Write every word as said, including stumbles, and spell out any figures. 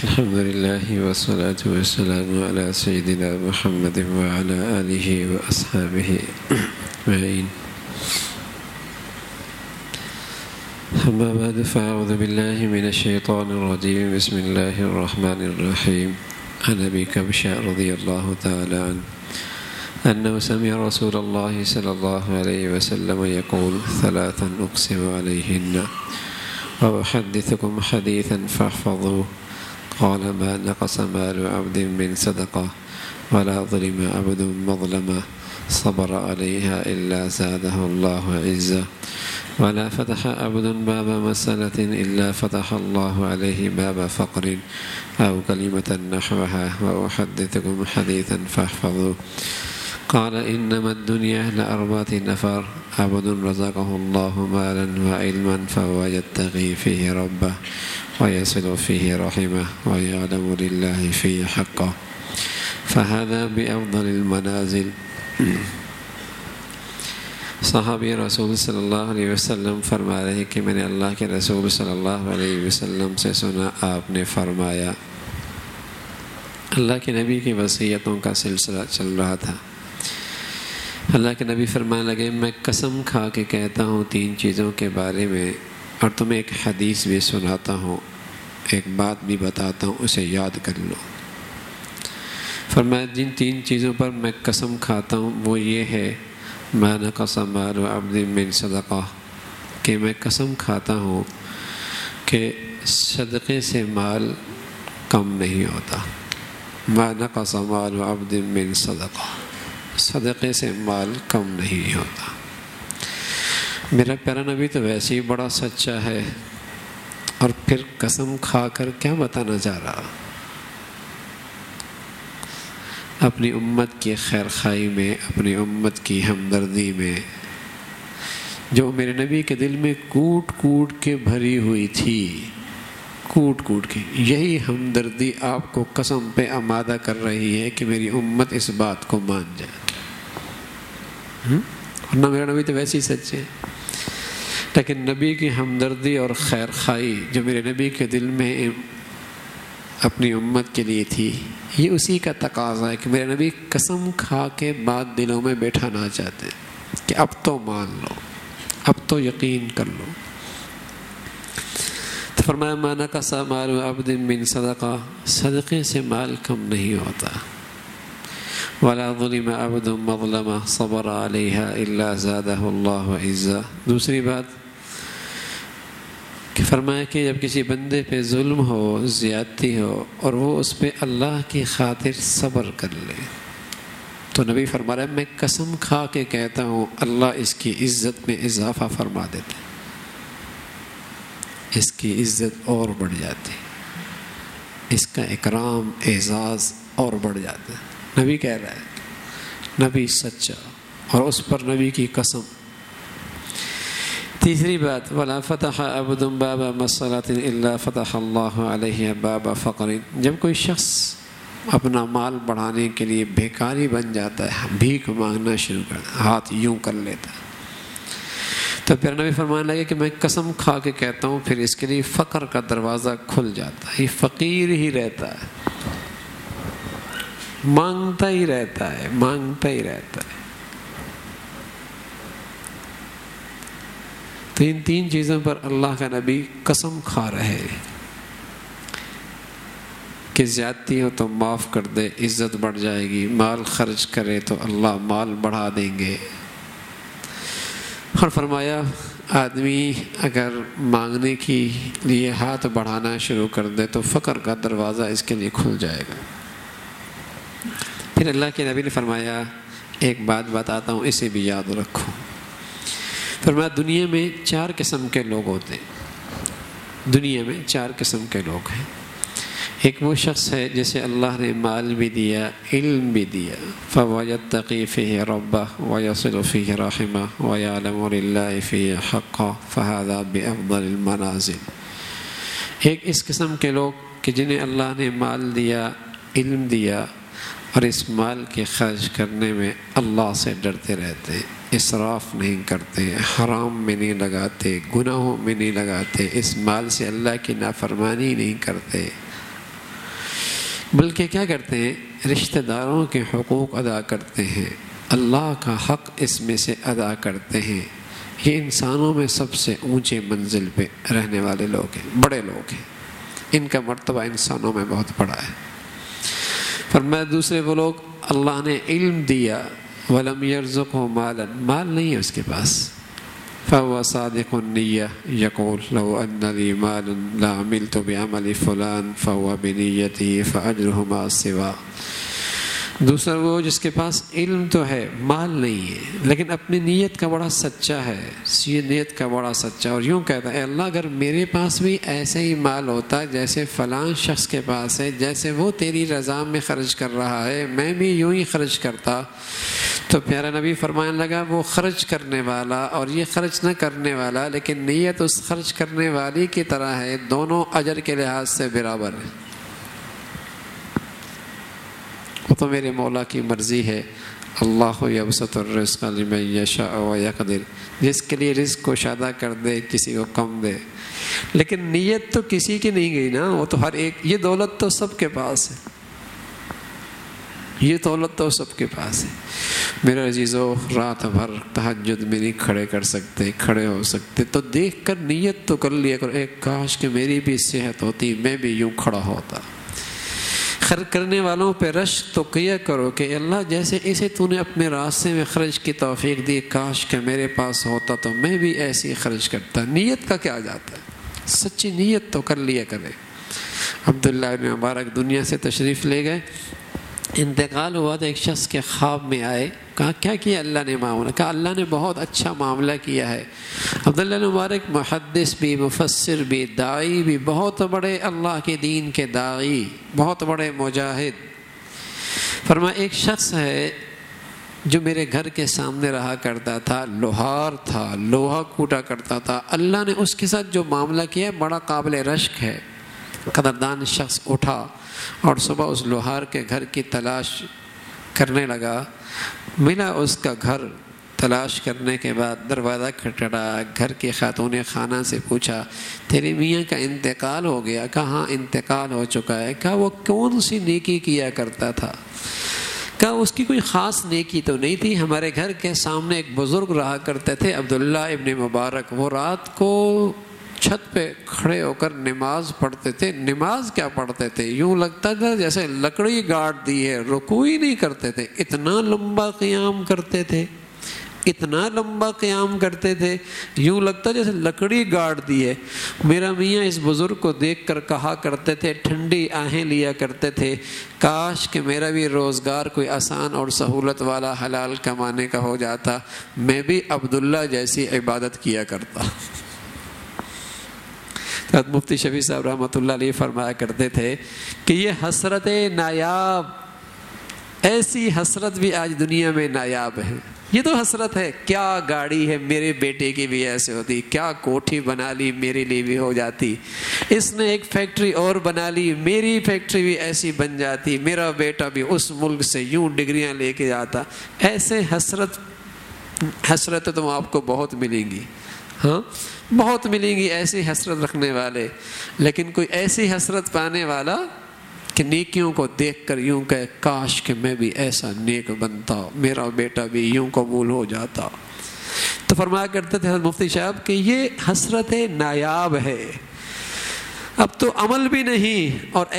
الحمد لله والصلاة والسلام على سيدنا محمد وعلى آله وأصحابه أجمعين. أما بعد فأعوذ بالله من الشيطان الرجيم. بسم الله الرحمن الرحيم. عن أبي كبشة رضي الله تعالى عنه أنه سمع رسول الله صلى الله عليه وسلم يقول: ثلاثا أقسم عليهن وأحدثكم حديثا فاحفظوه. قال: ما نقص مال عبد من صدقة ولا ظلم عبد مظلمة صبر عليها إلا زاده الله عزة ولا فتح عبد باب مسألة إلا فتح الله عليه باب فقر أو كلمة نحوها. وأحدثكم حديثا فاحفظوه. قال: إنما الدنيا لأربعة نفر: عبد رزقه الله مالا وعلما فهو يتقي فيه ربه ويصل فيه رحمه ويعلم لله فيه حقه فهذا بأفضل المنازل. صحابی رسول صلی اللہ علیہ وسلم فرما رہے ہیں کہ میں نے اللہ کے رسول صلی اللہ علیہ وسلم سے سنا، آپ نے فرمایا، اللہ کے نبی کی وصیتوں کا سلسلہ چل رہا تھا. اللہ کے نبی فرمانے لگے: میں قسم کھا کے کہتا ہوں تین چیزوں کے بارے میں، اور تمہیں ایک حدیث بھی سناتا ہوں، ایک بات بھی بتاتا ہوں، اسے یاد کر لو. فرمایا جن تین چیزوں پر میں قسم کھاتا ہوں وہ یہ ہے: ما نقص مال عبد من صدقہ، کہ میں قسم کھاتا ہوں کہ صدقے سے مال کم نہیں ہوتا. ما نقص مال عبد من صدقہ، صدقے سے مال کم نہیں ہوتا. میرا پیارا نبی تو ویسے ہی بڑا سچا ہے، اور پھر قسم کھا کر کیا بتانا چاہ رہا؟ اپنی امت کی خیر خواہی میں، اپنی امت کی ہمدردی میں، جو میرے نبی کے دل میں کوٹ کوٹ کے بھری ہوئی تھی، کوٹ کوٹ کے، یہی ہمدردی آپ کو قسم پہ آمادہ کر رہی ہے کہ میری امت اس بات کو مان جائے. ورنہ میرا نبی تو ویسے ہی سچے، لیکن نبی کی ہمدردی اور خیر خواہی جو میرے نبی کے دل میں اپنی امت کے لیے تھی، یہ اسی کا تقاضا ہے کہ میرے نبی قسم کھا کے بات دلوں میں بیٹھانا چاہتے کہ اب تو مان لو، اب تو یقین کر لو. تو فرمایا: ما نقص مال عبد من صدقہ، صدقے سے مال کم نہیں ہوتا. ولا ظلم عبد مظلمہ صبر علیہا الا زادہ اللہ عزہ. دوسری بات کہ فرمایا کہ جب کسی بندے پہ ظلم ہو، زیادتی ہو، اور وہ اس پہ اللہ کی خاطر صبر کر لے، تو نبی فرما رہا ہے میں قسم کھا کے کہتا ہوں اللہ اس کی عزت میں اضافہ فرما دیتے، اس کی عزت اور بڑھ جاتی، اس کا اکرام اعزاز اور بڑھ جاتا ہے. نبی کہہ رہا ہے، نبی سچا، اور اس پر نبی کی قسم. تیسری بات: ولا فتح عبد باب مسألة الا فتح اللہ علیہ باب فقر. جب کوئی شخص اپنا مال بڑھانے کے لیے بھیکاری بن جاتا ہے، بھیک مانگنا شروع کر دیتا، ہاتھ یوں کر لیتا ہے، تو پھر نبی فرمانے لگے کہ میں قسم کھا کے کہتا ہوں پھر اس کے لیے فقر کا دروازہ کھل جاتا ہے. یہ فقیر ہی رہتا ہے، مانگتا ہی رہتا ہے، مانگتا ہی رہتا ہے. تو ان تین چیزوں پر اللہ کا نبی قسم کھا رہے کہ زیادتی ہو تو معاف کر دے، عزت بڑھ جائے گی، مال خرچ کرے تو اللہ مال بڑھا دیں گے. اور فرمایا آدمی اگر مانگنے کے لیے ہاتھ بڑھانا شروع کر دے تو فقر کا دروازہ اس کے لیے کھل جائے گا. پھر اللہ کے نبی نے فرمایا ایک بات بتاتا ہوں، اسے بھی یاد رکھو. فرمایا دنیا میں چار قسم کے لوگ ہوتے ہیں، دنیا میں چار قسم کے لوگ ہیں. ایک وہ شخص ہے جسے اللہ نے مال بھی دیا، علم بھی دیا، فَهُوَ يَتَّقِي فِيهِ رَبَّهُ وَيَصِلُ فِيهِ رَحِمَهُ وَيَعْلَمُ لِلَّهِ فِيهِ حَقًّا فَهَذَا بِأَفْضَلِ الْمَنَازِلِ. ایک اس قسم کے لوگ کہ جنہیں اللہ نے مال دیا، علم دیا، اور اس مال کے خرچ کرنے میں اللہ سے ڈرتے رہتے ہیں، اسراف نہیں کرتے، حرام میں نہیں لگاتے، گناہوں میں نہیں لگاتے، اس مال سے اللہ کی نافرمانی نہیں کرتے، بلکہ کیا کرتے ہیں؟ رشتہ داروں کے حقوق ادا کرتے ہیں، اللہ کا حق اس میں سے ادا کرتے ہیں۔ یہ انسانوں میں سب سے اونچے منزل پہ رہنے والے لوگ ہیں، بڑے لوگ ہیں، ان کا مرتبہ انسانوں میں بہت بڑا ہے۔ فرمایا دوسرے وہ لوگ اللہ نے علم دیا، وَلَمْ يَرْزُقْهُ مَالًا، مال نہیں ہے اس کے پاس، فَهُوَ صَادِقُ النِّيَّةِ يَقُولُ لَوْ أَنَّ لِي مَالٌ لَعَمِلْتُ بِعَمَلِ فُلَانٍ فَهُوَ بِنِيَّتِهِ فَأَجْرُهُ مَعَ السِّوَاءِ۔ دوسرا وہ جس کے پاس علم تو ہے، مال نہیں ہے، لیکن اپنی نیت کا بڑا سچا ہے، یہ نیت کا بڑا سچا، اور یوں کہتا ہے اے اللہ اگر میرے پاس بھی ایسے ہی مال ہوتا جیسے فلاں شخص کے پاس ہے، جیسے وہ تیری رضا میں خرچ کر رہا ہے، میں بھی یوں ہی خرچ کرتا۔ تو پیارا نبی فرمانے لگا وہ خرچ کرنے والا اور یہ خرچ نہ کرنے والا، لیکن نیت اس خرچ کرنے والی کی طرح ہے، دونوں اجر کے لحاظ سے برابر ہے۔ وہ تو میرے مولا کی مرضی ہے، اللہ یبسط الرزق لمن یشاء ویقدر، جس کے لیے رزق کو شادہ کر دے کسی کو کم دے، لیکن نیت تو کسی کی نہیں گئی نا، وہ تو ہر ایک، یہ دولت تو سب کے پاس ہے، یہ دولت تو سب کے پاس ہے۔ میرے عزیزو، رات بھر تہجد میں نہیں کھڑے کر سکتے، کھڑے ہو سکتے تو دیکھ کر نیت تو کر لیا کرو، ایک کاش کہ میری بھی صحت ہوتی، میں بھی یوں کھڑا ہوتا۔ خرچ کرنے والوں پہ رشک تو کیا کرو کہ اللہ جیسے اسے تو نے اپنے راستے میں خرچ کی توفیق دی، کاش کہ میرے پاس ہوتا تو میں بھی ایسی خرچ کرتا۔ نیت کا کیا جاتا ہے، سچی نیت تو کر لیا کرے۔ عبداللہ بن مبارک دنیا سے تشریف لے گئے، انتقال ہوا تو ایک شخص کے خواب میں آئے، کہا کیا کیا اللہ نے معاملہ؟ کہا اللہ نے بہت اچھا معاملہ کیا ہے۔ عبداللہ بن مبارک محدث بھی، مفسر بھی، داعی بھی، بہت بڑے اللہ کے دین کے داعی، بہت بڑے مجاہد۔ فرمایا ایک شخص ہے جو میرے گھر کے سامنے رہا کرتا تھا، لوہار تھا، لوہا کوٹا کرتا تھا، اللہ نے اس کے ساتھ جو معاملہ کیا بڑا قابل رشک ہے۔ قدردان شخص اٹھا اور صبح اس لوہار کے گھر کی تلاش کرنے لگا، ملا اس کا گھر، تلاش کرنے کے بعد دروازہ کھٹکھٹایا، گھر کی خاتون خانہ سے پوچھا تیرے میاں کا انتقال ہو گیا؟ کہا ہاں انتقال ہو چکا ہے۔ کہا وہ کون سی نیکی کیا کرتا تھا؟ کہا اس کی کوئی خاص نیکی تو نہیں تھی، ہمارے گھر کے سامنے ایک بزرگ رہا کرتے تھے عبداللہ ابن مبارک، وہ رات کو چھت پہ کھڑے ہو کر نماز پڑھتے تھے۔ نماز کیا پڑھتے تھے، یوں لگتا تھا جیسے لکڑی گاڑ دی ہے، رکوع ہی نہیں کرتے تھے، اتنا لمبا قیام کرتے تھے، اتنا لمبا قیام کرتے تھے، یوں لگتا جیسے لکڑی گاڑ دی ہے۔ میرا میاں اس بزرگ کو دیکھ کر کہا کرتے تھے، ٹھنڈی آہیں لیا کرتے تھے، کاش کہ میرا بھی روزگار کوئی آسان اور سہولت والا حلال کمانے کا ہو جاتا، میں بھی عبداللہ جیسی عبادت کیا کرتا۔ مفتی شفیع صاحب رحمۃ اللہ علیہ فرمایا کرتے تھے کہ یہ حسرت نایاب، ایسی حسرت بھی آج دنیا میں نایاب ہے۔ یہ تو حسرت ہے، کیا گاڑی ہے میرے بیٹے کی بھی ایسے ہوتی، کیا کوٹھی بنا لی میرے لیے بھی ہو جاتی، اس نے ایک فیکٹری اور بنا لی میری فیکٹری بھی ایسی بن جاتی، میرا بیٹا بھی اس ملک سے یوں ڈگریاں لے کے جاتا۔ ایسے حسرت حسرت تو آپ کو بہت ملیں گی، ہاں بہت ملیں گی ایسی حسرت رکھنے والے، لیکن کوئی ایسی حسرت پانے والا کہ نیکیوں کو دیکھ کر یوں کہ کاش کہ میں بھی ایسا نیک بنتا، میرا بیٹا بھی یوں قبول ہو جاتا۔ تو فرمایا کرتے تھے مفتی صاحب کہ یہ حسرت نایاب ہے، اب تو عمل بھی نہیں اور